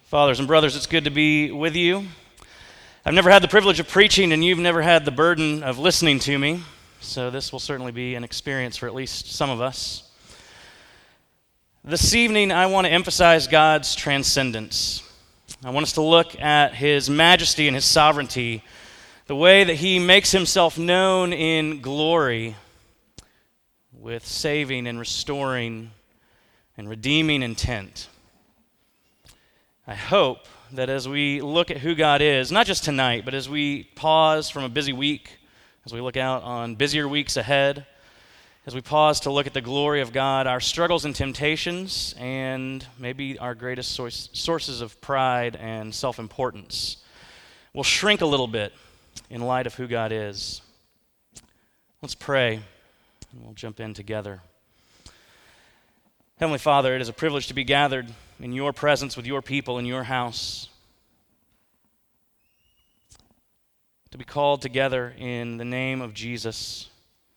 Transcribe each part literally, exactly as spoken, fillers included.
Fathers and brothers, it's good to be with you. I've never had the privilege of preaching, and you've never had the burden of listening to me, so this will certainly be an experience for at least some of us. This evening, I want to emphasize God's transcendence. I want us to look at His majesty and His sovereignty, the way that He makes Himself known in glory with saving and restoring and redeeming intent. I hope that as we look at who God is, not just tonight, but as we pause from a busy week, as we look out on busier weeks ahead, as we pause to look at the glory of God, our struggles and temptations, and maybe our greatest source, sources of pride and self-importance will shrink a little bit in light of who God is. Let's pray, and we'll jump in together. Heavenly Father, it is a privilege to be gathered in your presence with your people in your house, to be called together in the name of Jesus,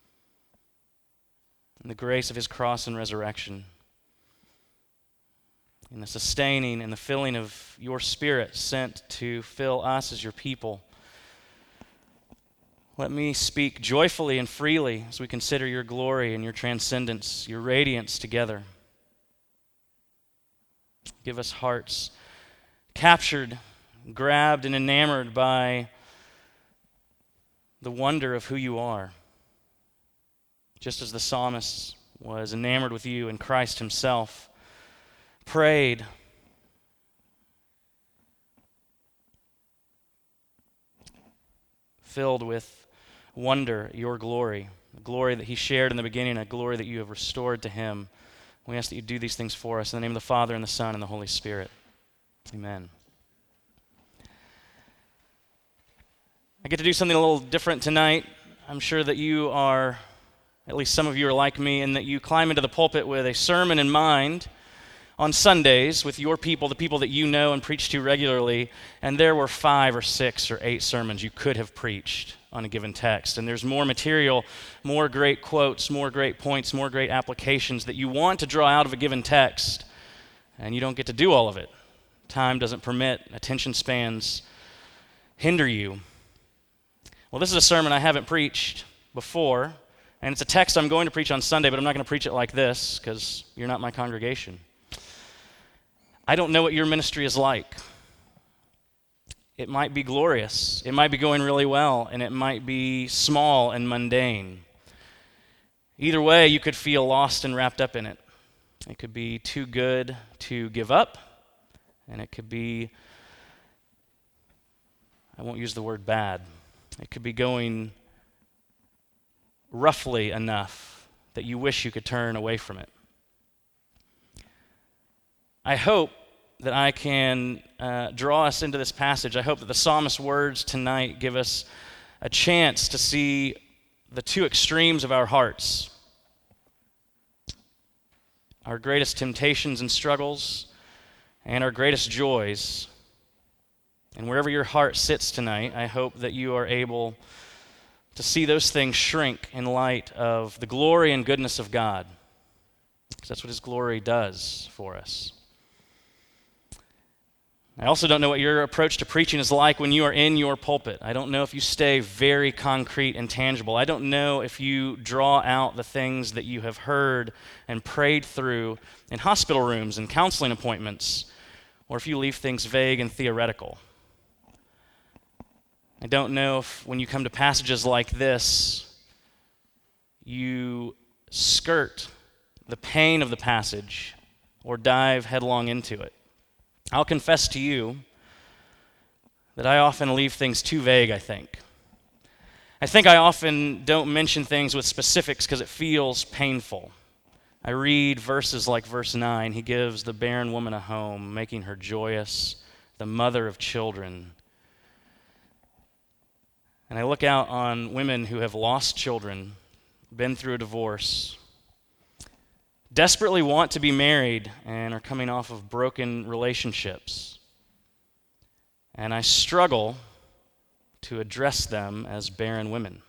in the grace of His cross and resurrection, in the sustaining and the filling of your Spirit sent to fill us as your people. Let me speak joyfully and freely as we consider your glory and your transcendence, your radiance together. Give us hearts captured, grabbed, and enamored by the wonder of who you are. Just as the psalmist was enamored with you and Christ Himself prayed, filled with wonder at your glory, the glory that He shared in the beginning, a glory that you have restored to Him. We ask that you do these things for us in the name of the Father, and the Son, and the Holy Spirit. Amen. I get to do something a little different tonight. I'm sure that you are, at least some of you are like me, in that you climb into the pulpit with a sermon in mind on Sundays with your people, the people that you know and preach to regularly, and there were five or six or eight sermons you could have preached on a given text. And there's more material, more great quotes, more great points, more great applications that you want to draw out of a given text, and you don't get to do all of it. Time doesn't permit, attention spans hinder you. Well, this is a sermon I haven't preached before, and it's a text I'm going to preach on Sunday, but I'm not going to preach it like this because you're not my congregation. I don't know what your ministry is like. It might be glorious. It might be going really well, and it might be small and mundane. Either way, you could feel lost and wrapped up in it. It could be too good to give up, and it could be, I won't use the word bad, it could be going roughly enough that you wish you could turn away from it. I hope that I can uh, draw us into this passage. I hope that the psalmist's words tonight give us a chance to see the two extremes of our hearts, our greatest temptations and struggles, and our greatest joys. And wherever your heart sits tonight, I hope that you are able to see those things shrink in light of the glory and goodness of God, because that's what His glory does for us. I also don't know what your approach to preaching is like when you are in your pulpit. I don't know if you stay very concrete and tangible. I don't know if you draw out the things that you have heard and prayed through in hospital rooms and counseling appointments, or if you leave things vague and theoretical. I don't know if when you come to passages like this, you skirt the pain of the passage or dive headlong into it. I'll confess to you that I often leave things too vague, I think. I think I often don't mention things with specifics because it feels painful. I read verses like verse nine, He gives the barren woman a home, making her joyous, the mother of children. And I look out on women who have lost children, been through a divorce, desperately want to be married and are coming off of broken relationships. And I struggle to address them as barren women.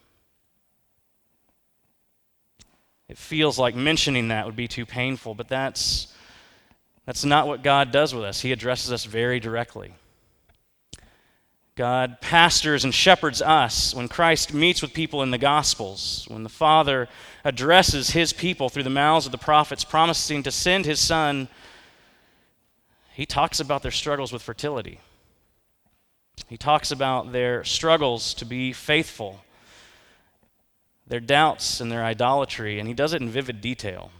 It feels like mentioning that would be too painful, but that's That's not what God does with us. He addresses us very directly. God pastors and shepherds us. When Christ meets with people in the Gospels, when the Father addresses his people through the mouths of the prophets, promising to send his Son, he talks about their struggles with fertility. He talks about their struggles to be faithful, their doubts and their idolatry, and he does it in vivid detail.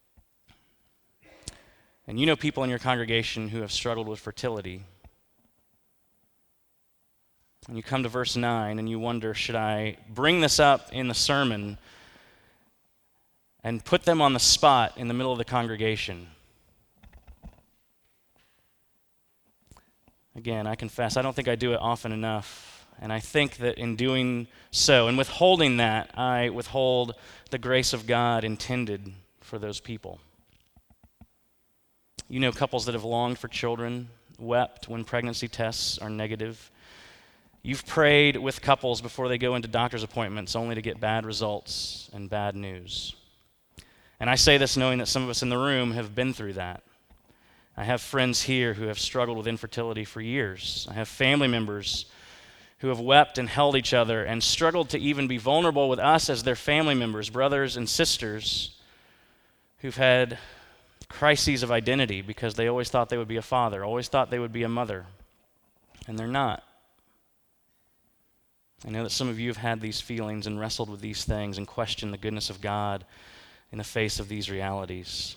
And you know people in your congregation who have struggled with fertility. And you come to verse nine and you wonder, should I bring this up in the sermon and put them on the spot in the middle of the congregation? Again, I confess, I don't think I do it often enough. And I think that in doing so, and withholding that, I withhold the grace of God intended for those people. You know couples that have longed for children, wept when pregnancy tests are negative. You've prayed with couples before they go into doctor's appointments only to get bad results and bad news. And I say this knowing that some of us in the room have been through that. I have friends here who have struggled with infertility for years. I have family members who have wept and held each other and struggled to even be vulnerable with us as their family members, brothers and sisters, who've had crises of identity because they always thought they would be a father, always thought they would be a mother, and they're not. I know that some of you have had these feelings and wrestled with these things and questioned the goodness of God in the face of these realities.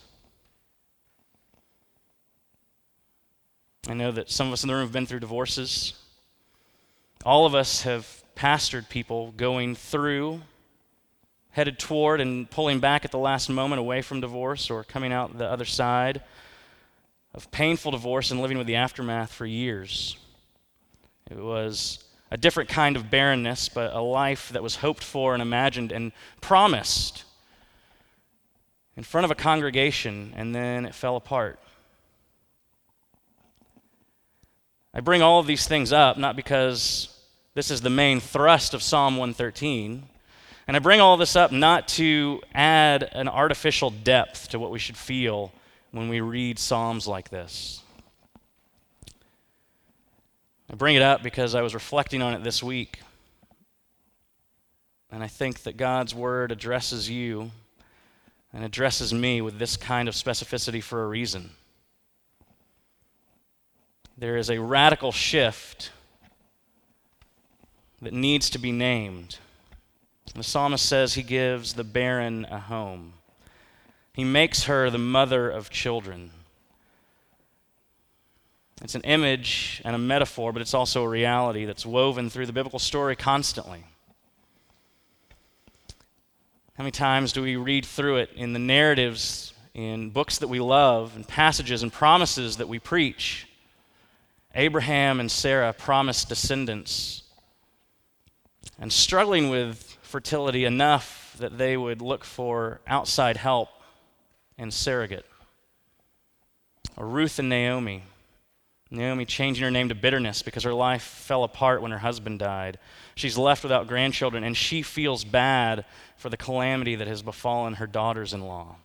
I know that some of us in the room have been through divorces. All of us have pastored people going through, headed toward, and pulling back at the last moment away from divorce or coming out the other side of painful divorce and living with the aftermath for years. It was a different kind of barrenness, but a life that was hoped for and imagined and promised in front of a congregation, and then it fell apart. I bring all of these things up not because this is the main thrust of Psalm one thirteen, and I bring all this up not to add an artificial depth to what we should feel when we read Psalms like this. I bring it up because I was reflecting on it this week, and I think that God's Word addresses you and addresses me with this kind of specificity for a reason. There is a radical shift that needs to be named. The psalmist says he gives the barren a home. He makes her the mother of children. It's an image and a metaphor, but it's also a reality that's woven through the biblical story constantly. How many times do we read through it in the narratives, in books that we love, and passages and promises that we preach? Abraham and Sarah promised descendants, and struggling with fertility enough that they would look for outside help and surrogate. Or Ruth and Naomi. Naomi changing her name to bitterness because her life fell apart when her husband died. She's left without grandchildren, and she feels bad for the calamity that has befallen her daughters-in-law.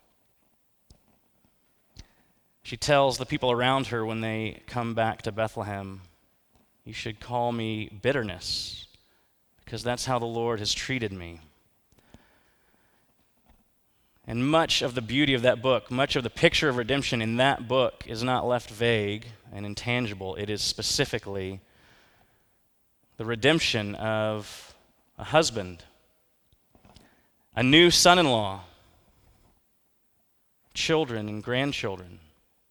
She tells the people around her when they come back to Bethlehem, "You should call me bitterness, because that's how the Lord has treated me." And much of the beauty of that book, much of the picture of redemption in that book is not left vague and intangible. It is specifically the redemption of a husband, a new son-in-law, children and grandchildren.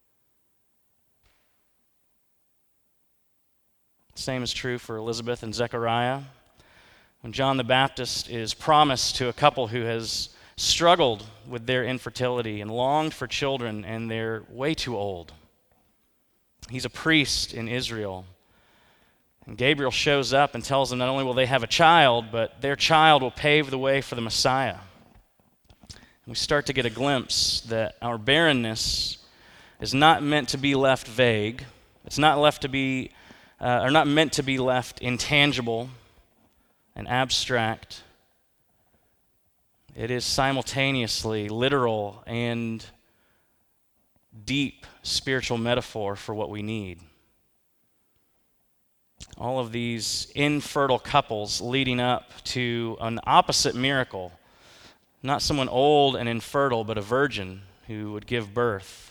Same is true for Elizabeth and Zechariah. When John the Baptist is promised to a couple who has struggled with their infertility and longed for children, and they're way too old. He's a priest in Israel. And Gabriel shows up and tells them not only will they have a child, but their child will pave the way for the Messiah. And we start to get a glimpse that our barrenness is not meant to be left vague. It's not left to be uh, are not meant to be left intangible and abstract. It is simultaneously literal and deep spiritual metaphor for what we need. All of these infertile couples leading up to an opposite miracle. Not someone old and infertile, but a virgin who would give birth.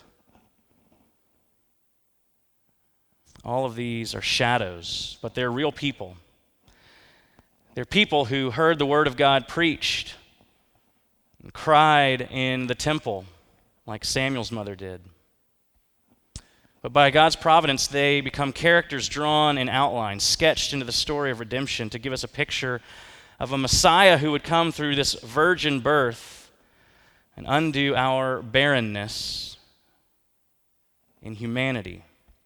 All of these are shadows, but they're real people. They're people who heard the word of God preached and cried in the temple like Samuel's mother did. But by God's providence, they become characters drawn in outline, sketched into the story of redemption to give us a picture of a Messiah who would come through this virgin birth and undo our barrenness in humanity.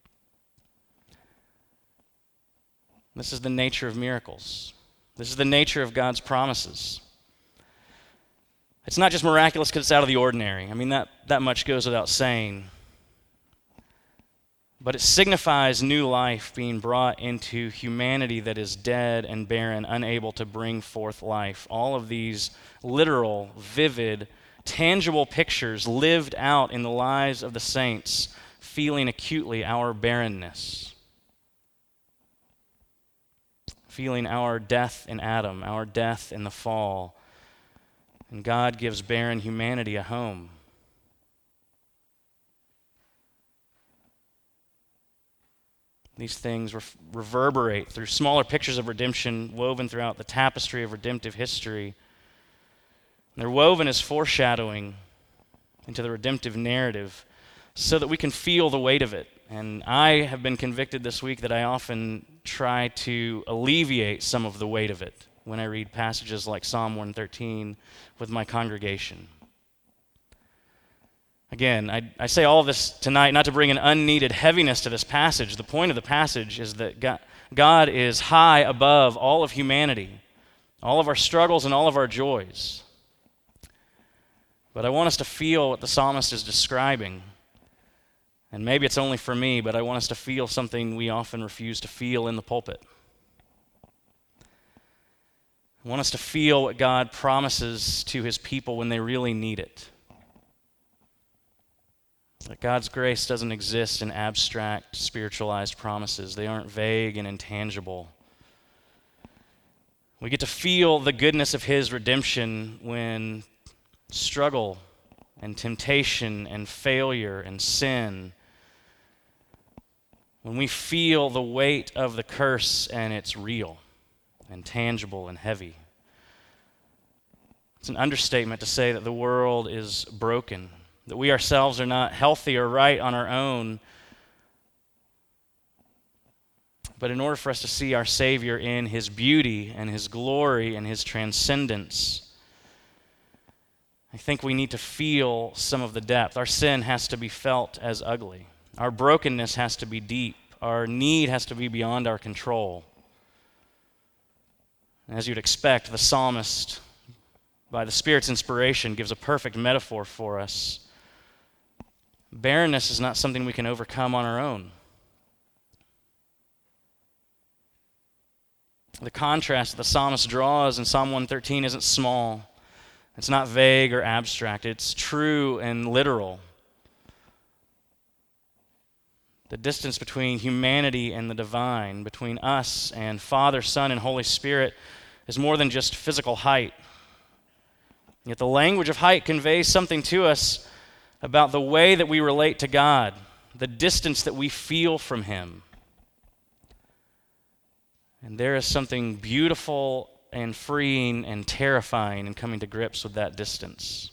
This is the nature of miracles. This is the nature of God's promises. It's not just miraculous because it's out of the ordinary. I mean, that, that much goes without saying. But it signifies new life being brought into humanity that is dead and barren, unable to bring forth life. All of these literal, vivid, tangible pictures lived out in the lives of the saints, feeling acutely our barrenness, feeling our death in Adam, our death in the fall. And God gives barren humanity a home. These things re- reverberate through smaller pictures of redemption woven throughout the tapestry of redemptive history. And they're woven as foreshadowing into the redemptive narrative so that we can feel the weight of it. And I have been convicted this week that I often try to alleviate some of the weight of it when I read passages like Psalm one thirteen with my congregation. Again, I, I say all of this tonight not to bring an unneeded heaviness to this passage. The point of the passage is that God, God is high above all of humanity, all of our struggles and all of our joys. But I want us to feel what the psalmist is describing. And maybe it's only for me, but I want us to feel something we often refuse to feel in the pulpit. I want us to feel what God promises to his people when they really need it. That God's grace doesn't exist in abstract, spiritualized promises. They aren't vague and intangible. We get to feel the goodness of his redemption when struggle and temptation and failure and sin, when we feel the weight of the curse and it's real and tangible and heavy. It's an understatement to say that the world is broken, that we ourselves are not healthy or right on our own. But in order for us to see our Savior in his beauty and his glory and his transcendence, I think we need to feel some of the depth. Our sin has to be felt as ugly. Our brokenness has to be deep. Our need has to be beyond our control. And as you'd expect, the psalmist, by the Spirit's inspiration, gives a perfect metaphor for us. Barrenness is not something we can overcome on our own. The contrast that the psalmist draws in Psalm one thirteen isn't small. It's not vague or abstract. It's true and literal. The distance between humanity and the divine, between us and Father, Son, and Holy Spirit, is more than just physical height. Yet the language of height conveys something to us about the way that we relate to God, the distance that we feel from him. And there is something beautiful and freeing and terrifying in coming to grips with that distance.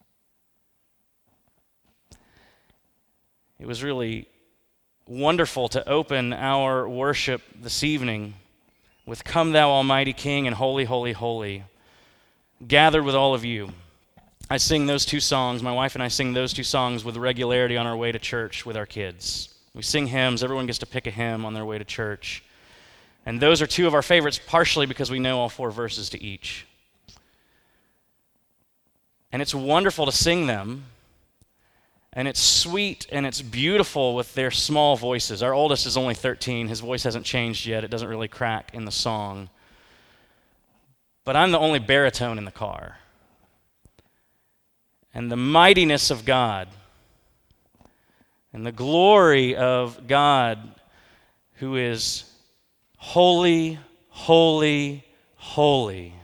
It was really wonderful to open our worship this evening with "Come Thou Almighty King" and "Holy, Holy, Holy," gathered with all of you. I sing those two songs, my wife and I sing those two songs with regularity on our way to church with our kids. We sing hymns, everyone gets to pick a hymn on their way to church. And those are two of our favorites, partially because we know all four verses to each. And it's wonderful to sing them, and it's sweet and it's beautiful with their small voices. Our oldest is only thirteen, his voice hasn't changed yet, it doesn't really crack in the song. But I'm the only baritone in the car. And the mightiness of God and the glory of God, who is holy, holy, holy.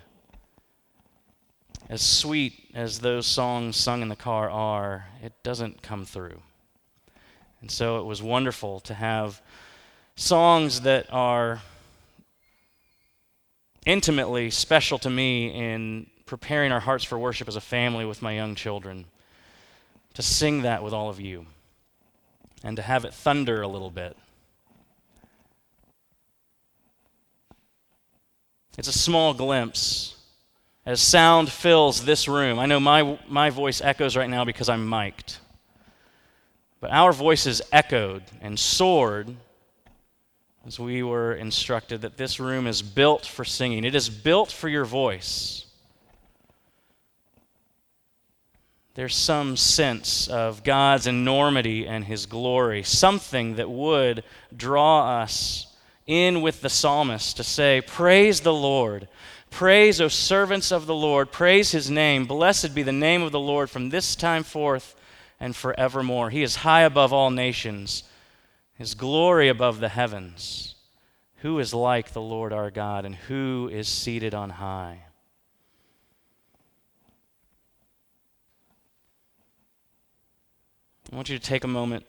As sweet as those songs sung in the car are, it doesn't come through. And so it was wonderful to have songs that are intimately special to me in preparing our hearts for worship as a family with my young children, to sing that with all of you, and to have it thunder a little bit. It's a small glimpse as sound fills this room. I know my, my voice echoes right now because I'm mic'd, but our voices echoed and soared as we were instructed that this room is built for singing. It is built for your voice. There's some sense of God's enormity and His glory, something that would draw us in with the psalmist to say, praise the Lord. Praise, O servants of the Lord. Praise His name. Blessed be the name of the Lord from this time forth and forevermore. He is high above all nations, His glory above the heavens. Who is like the Lord our God, and who is seated on high? I want you to take a moment.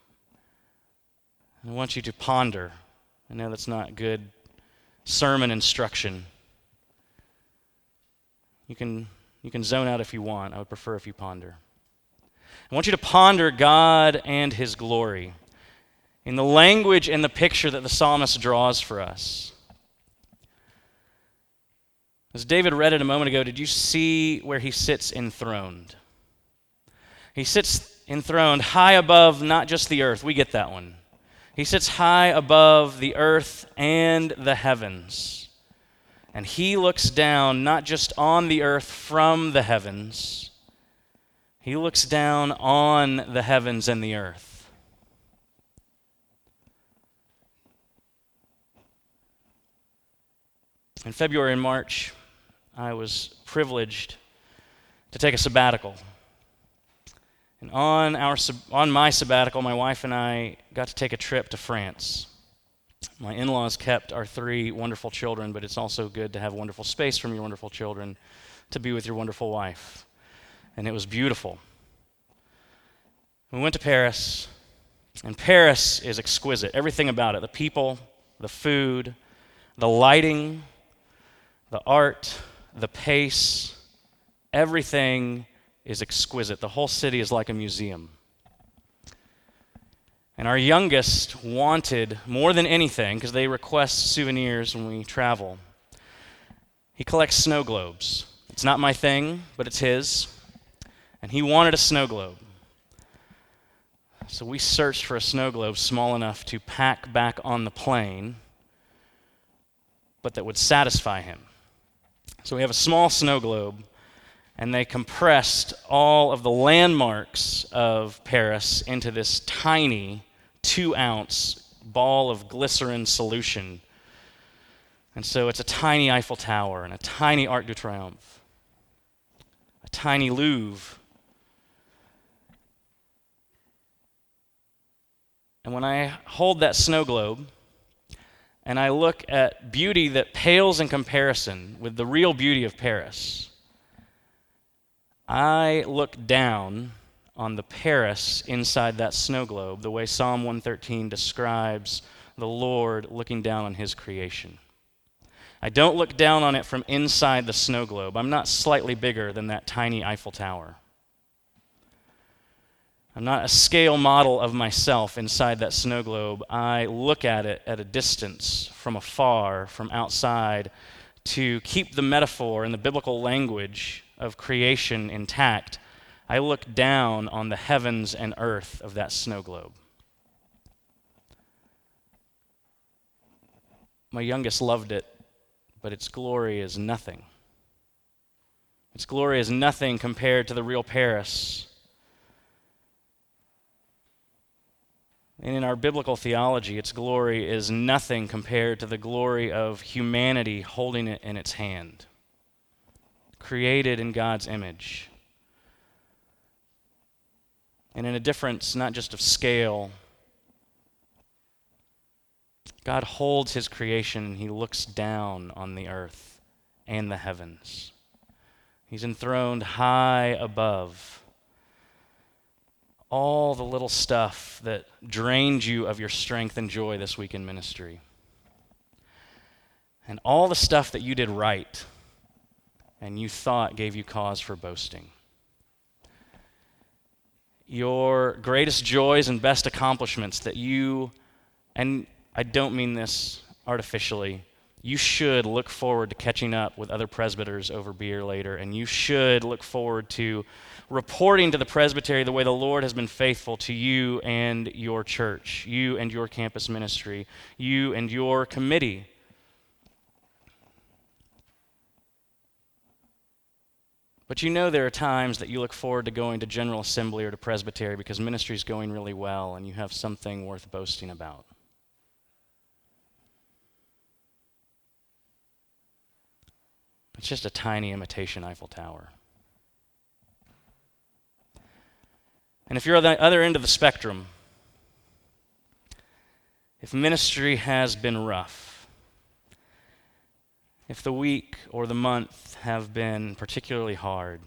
I want you to ponder. I know that's not good sermon instruction. You can, you can zone out if you want. I would prefer if you ponder. I want you to ponder God and His glory in the language and the picture that the psalmist draws for us. As David read it a moment ago, did you see where he sits enthroned? He sits enthroned high above not just the earth. We get that one. He sits high above the earth and the heavens. And He looks down not just on the earth from the heavens. He looks down on the heavens and the earth. In February and March, I was privileged to take a sabbatical. And on our on my sabbatical, my wife and I got to take a trip to France. My in-laws kept our three wonderful children, but it's also good to have wonderful space from your wonderful children to be with your wonderful wife. And it was beautiful. We went to Paris, and Paris is exquisite. Everything about it, the people, the food, the lighting, the art, the pace, everything is exquisite. The whole city is like a museum. And our youngest wanted, more than anything, because they request souvenirs when we travel, he collects snow globes. It's not my thing, but it's his. And he wanted a snow globe. So we searched for a snow globe small enough to pack back on the plane, but that would satisfy him. So we have a small snow globe, and they compressed all of the landmarks of Paris into this tiny two-ounce ball of glycerin solution. And so it's a tiny Eiffel Tower and a tiny Arc de Triomphe, a tiny Louvre. And when I hold that snow globe, and I look at beauty that pales in comparison with the real beauty of Paris, I look down on the Paris inside that snow globe, the way Psalm one thirteen describes the Lord looking down on His creation. I don't look down on it from inside the snow globe. I'm not slightly bigger than that tiny Eiffel Tower. I'm not a scale model of myself inside that snow globe. I look at it at a distance, from afar, from outside, to keep the metaphor and the biblical language of creation intact. I look down on the heavens and earth of that snow globe. My youngest loved it, but its glory is nothing. Its glory is nothing compared to the real Paris. And in our biblical theology, its glory is nothing compared to the glory of humanity holding it in its hand, created in God's image. and in a difference not just of scale. God holds his creation and he looks down on the earth and the heavens. He's enthroned high above all the little stuff that drained you of your strength and joy this week in ministry. And all the stuff that you did right and you thought gave you cause for boasting. Your greatest joys and best accomplishments that you, and I don't mean this artificially, you should look forward to catching up with other presbyters over beer later, and you should look forward to reporting to the presbytery the way the Lord has been faithful to you and your church, you and your campus ministry, you and your committee. But you know there are times that you look forward to going to General Assembly or to Presbytery because ministry is going really well and you have something worth boasting about. It's just a tiny imitation Eiffel Tower. And if you're on the other end of the spectrum, if ministry has been rough, if the week or the month have been particularly hard,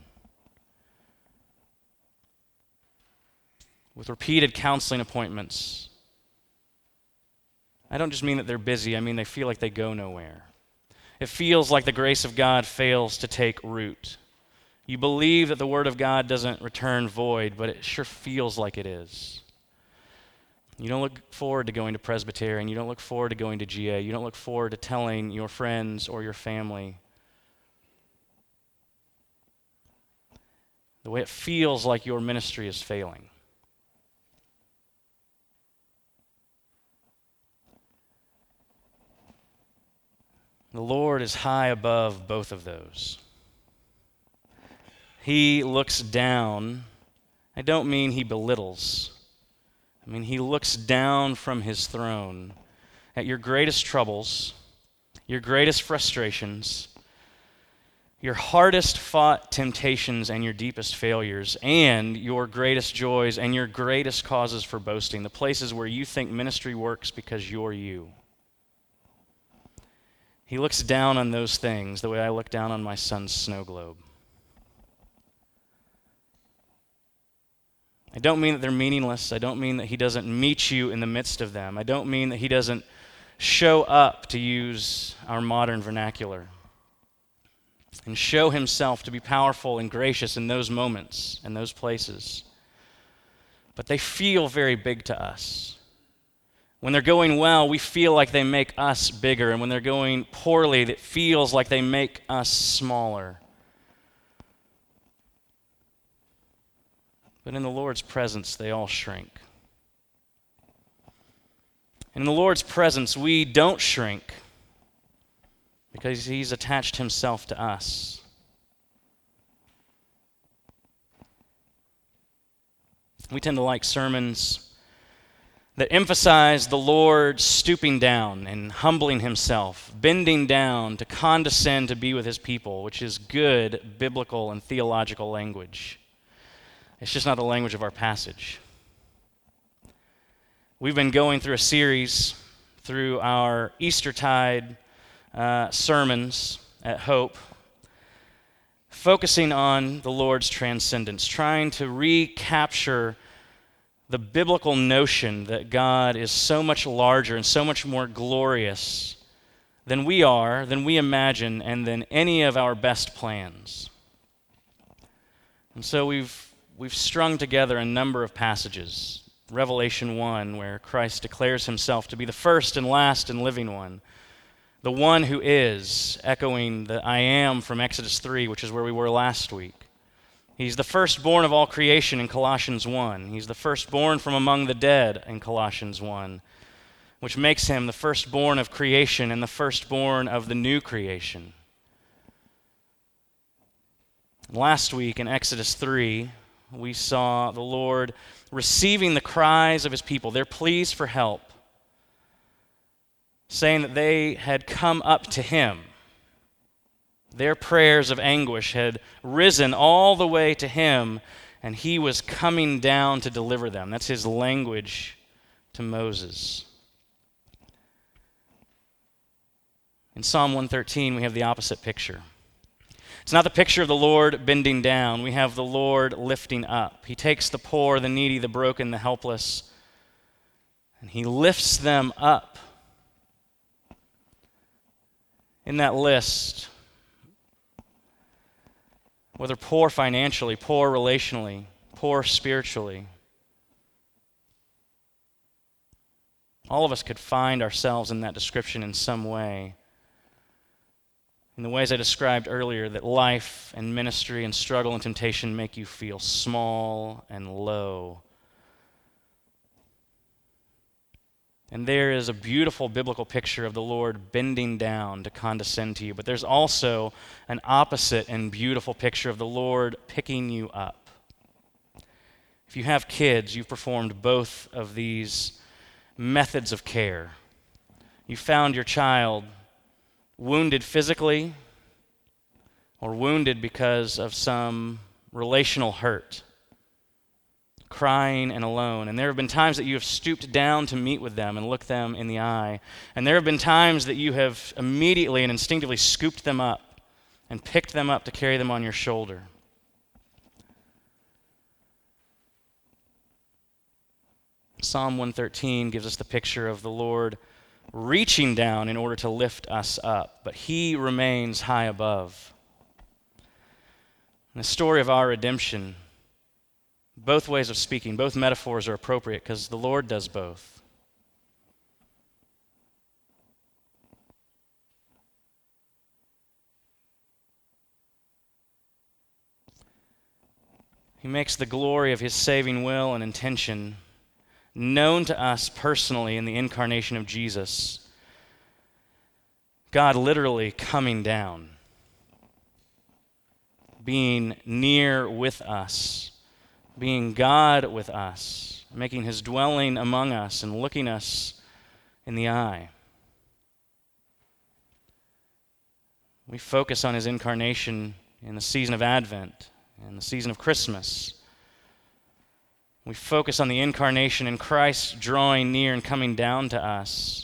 with repeated counseling appointments, I don't just mean that they're busy, I mean they feel like they go nowhere. It feels like the grace of God fails to take root. You believe that the Word of God doesn't return void, but it sure feels like it is. You don't look forward to going to Presbyterian. You don't look forward to going to G A. You don't look forward to telling your friends or your family the way it feels like your ministry is failing. The Lord is high above both of those. He looks down. I don't mean he belittles. I mean, he looks down from his throne at your greatest troubles, your greatest frustrations, your hardest fought temptations and your deepest failures, and your greatest joys and your greatest causes for boasting, the places where you think ministry works because you're you. He looks down on those things the way I look down on my son's snow globe. I don't mean that they're meaningless. I don't mean that he doesn't meet you in the midst of them. I don't mean that he doesn't show up, to use our modern vernacular, and show himself to be powerful and gracious in those moments and those places. But they feel very big to us. When they're going well, we feel like they make us bigger. And when they're going poorly, it feels like they make us smaller. But in the Lord's presence, they all shrink. In the Lord's presence, we don't shrink because he's attached himself to us. We tend to like sermons that emphasize the Lord stooping down and humbling himself, bending down to condescend to be with his people, which is good biblical and theological language. It's just not the language of our passage. We've been going through a series through our Eastertide uh, sermons at Hope, focusing on the Lord's transcendence, trying to recapture the biblical notion that God is so much larger and so much more glorious than we are, than we imagine, and than any of our best plans. And so we've we've strung together a number of passages. Revelation one, where Christ declares himself to be the first and last and living one, the one who is, echoing the I am from Exodus three, which is where we were last week. He's the firstborn of all creation in Colossians one. He's the firstborn from among the dead in Colossians one, which makes him the firstborn of creation and the firstborn of the new creation. Last week in Exodus three, we saw the Lord receiving the cries of his people, their pleas for help, saying that they had come up to him. Their prayers of anguish had risen all the way to him, and he was coming down to deliver them. That's his language to Moses. In Psalm one thirteen, we have the opposite picture. It's not the picture of the Lord bending down. We have the Lord lifting up. He takes the poor, the needy, the broken, the helpless, and he lifts them up. In that list, whether poor financially, poor relationally, poor spiritually, all of us could find ourselves in that description in some way. In the ways I described earlier, that life and ministry and struggle and temptation make you feel small and low. And there is a beautiful biblical picture of the Lord bending down to condescend to you. But there's also an opposite and beautiful picture of the Lord picking you up. If you have kids, you've performed both of these methods of care. You found your child wounded physically or wounded because of some relational hurt, crying and alone. And there have been times that you have stooped down to meet with them and look them in the eye. And there have been times that you have immediately and instinctively scooped them up and picked them up to carry them on your shoulder. Psalm one thirteen gives us the picture of the Lord reaching down in order to lift us up, but he remains high above. In the story of our redemption, both ways of speaking, both metaphors are appropriate because the Lord does both. He makes the glory of his saving will and intention known to us personally in the incarnation of Jesus. God literally coming down, being near with us, being God with us, making his dwelling among us and looking us in the eye. We focus on his incarnation in the season of Advent and the season of Christmas. We focus on the incarnation and Christ drawing near and coming down to us.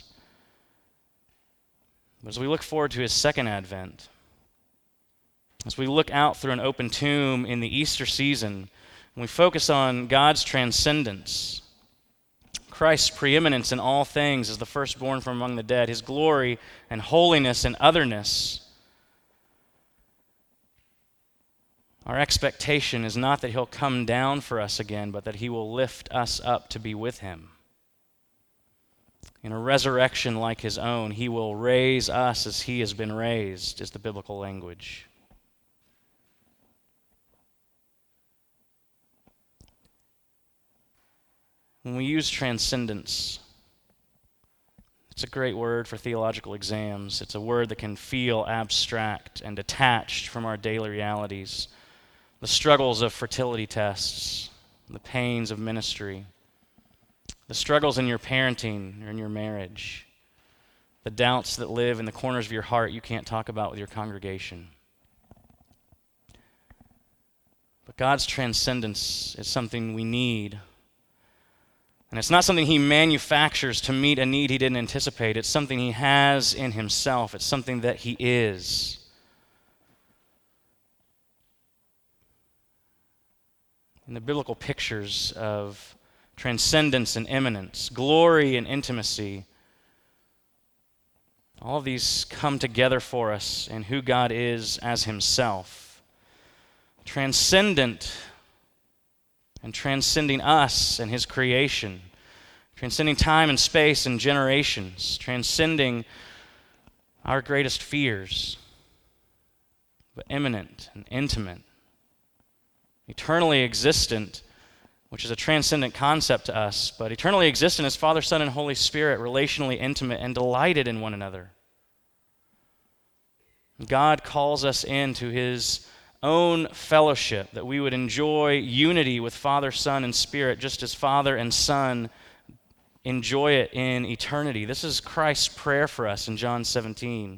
But as we look forward to his second advent, as we look out through an open tomb in the Easter season, and we focus on God's transcendence, Christ's preeminence in all things as the firstborn from among the dead, his glory and holiness and otherness, our expectation is not that he'll come down for us again, but that he will lift us up to be with him. In a resurrection like his own, he will raise us as he has been raised, is the biblical language. When we use transcendence, it's a great word for theological exams. It's a word that can feel abstract and detached from our daily realities. The struggles of fertility tests, the pains of ministry, the struggles in your parenting or in your marriage, the doubts that live in the corners of your heart you can't talk about with your congregation. But God's transcendence is something we need. And it's not something he manufactures to meet a need he didn't anticipate. It's something he has in himself. It's something that he is. In the biblical pictures of transcendence and immanence, glory and intimacy, all of these come together for us in who God is as himself. Transcendent and transcending us and his creation, transcending time and space and generations, transcending our greatest fears, but immanent and intimate, eternally existent, which is a transcendent concept to us, but eternally existent as Father, Son, and Holy Spirit, relationally intimate and delighted in one another. God calls us into his own fellowship, that we would enjoy unity with Father, Son, and Spirit, just as Father and Son enjoy it in eternity. This is Christ's prayer for us in John seventeen.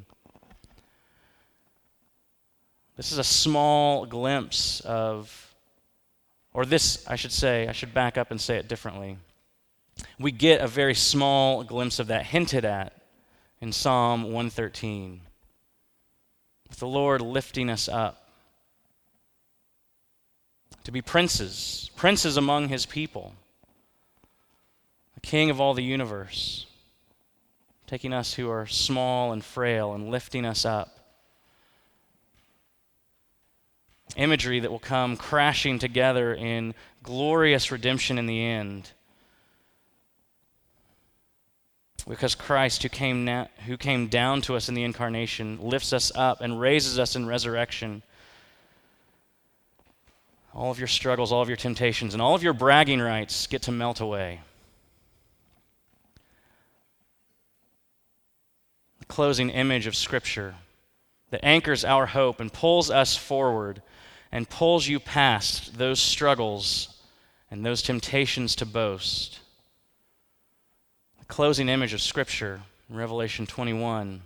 This is a small glimpse of Or this, I should say, I should back up and say it differently. We get a very small glimpse of that hinted at in Psalm one thirteen, with the Lord lifting us up to be princes, princes among his people, the King of all the universe, taking us who are small and frail and lifting us up. Imagery that will come crashing together in glorious redemption in the end. Because Christ, who came, na- who came down to us in the incarnation, lifts us up and raises us in resurrection. All of your struggles, all of your temptations, and all of your bragging rights get to melt away. The closing image of Scripture that anchors our hope and pulls us forward and pulls you past those struggles and those temptations to boast. The closing image of Scripture, in Revelation twenty-one,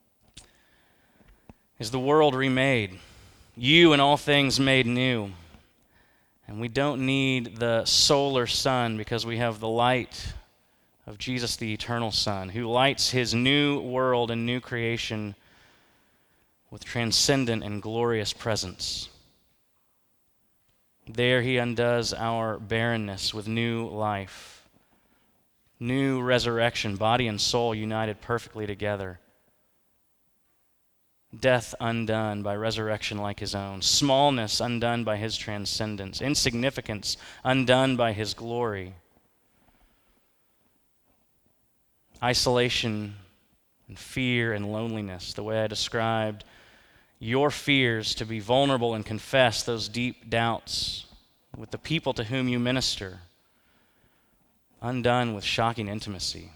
is the world remade, you and all things made new. And we don't need the solar sun because we have the light of Jesus, the eternal Son, who lights his new world and new creation with transcendent and glorious presence. There he undoes our barrenness with new life, new resurrection, body and soul united perfectly together. Death undone by resurrection like his own, smallness undone by his transcendence, insignificance undone by his glory, isolation and fear and loneliness, the way I described your fears to be vulnerable and confess those deep doubts with the people to whom you minister, undone with shocking intimacy.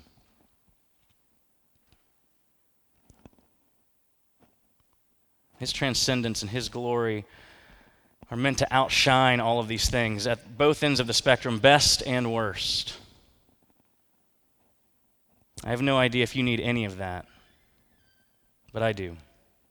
His transcendence and his glory are meant to outshine all of these things at both ends of the spectrum, best and worst. I have no idea if you need any of that, but I do.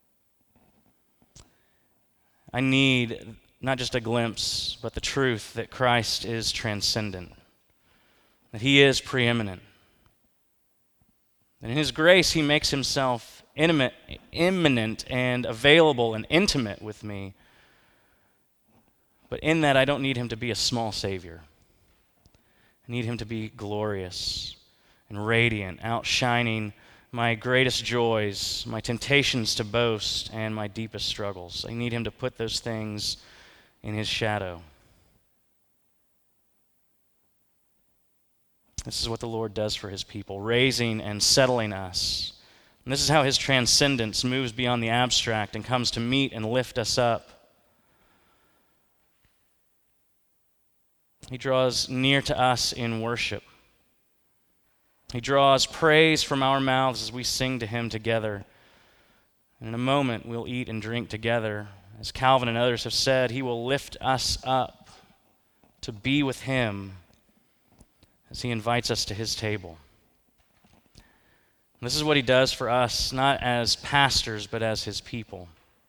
I need not just a glimpse, but the truth that Christ is transcendent, that he is preeminent. And in his grace, he makes himself intimate, imminent and available and intimate with me. But in that, I don't need him to be a small Savior. I need him to be glorious and radiant, outshining my greatest joys, my temptations to boast, and my deepest struggles. I need him to put those things in his shadow. This is what the Lord does for his people, raising and settling us. And this is how his transcendence moves beyond the abstract and comes to meet and lift us up. He draws near to us in worship. He draws praise from our mouths as we sing to him together. And in a moment, we'll eat and drink together. As Calvin and others have said, he will lift us up to be with him as he invites us to his table. And this is what he does for us, not as pastors, but as his people.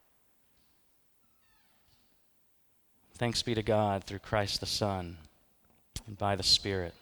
Thanks be to God through Christ the Son and by the Spirit.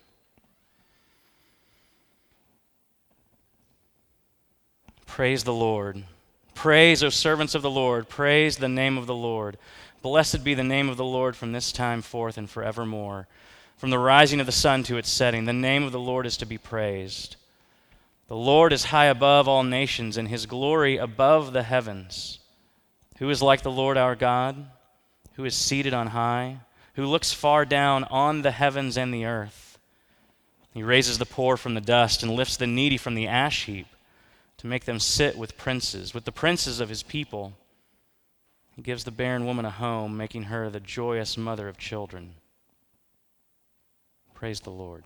Praise the Lord. Praise, O servants of the Lord. Praise the name of the Lord. Blessed be the name of the Lord from this time forth and forevermore. From the rising of the sun to its setting, the name of the Lord is to be praised. The Lord is high above all nations, and his glory above the heavens. Who is like the Lord our God, who is seated on high, who looks far down on the heavens and the earth? He raises the poor from the dust and lifts the needy from the ash heap, to make them sit with princes, with the princes of his people. He gives the barren woman a home, making her the joyous mother of children. Praise the Lord.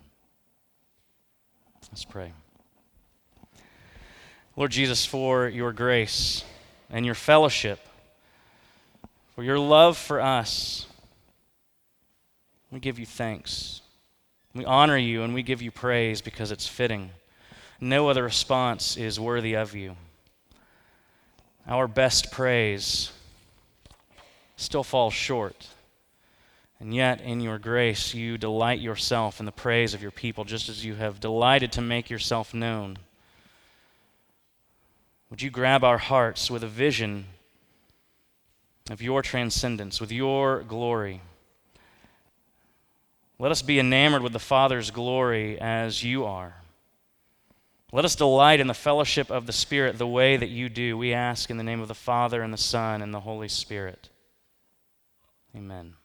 Let's pray. Lord Jesus, for your grace and your fellowship, for your love for us, we give you thanks. We honor you and we give you praise because it's fitting. No other response is worthy of you. Our best praise still falls short. And yet, in your grace, you delight yourself in the praise of your people, just as you have delighted to make yourself known. Would you grab our hearts with a vision of your transcendence, with your glory? Let us be enamored with the Father's glory as you are. Let us delight in the fellowship of the Spirit the way that you do. We ask in the name of the Father and the Son and the Holy Spirit. Amen.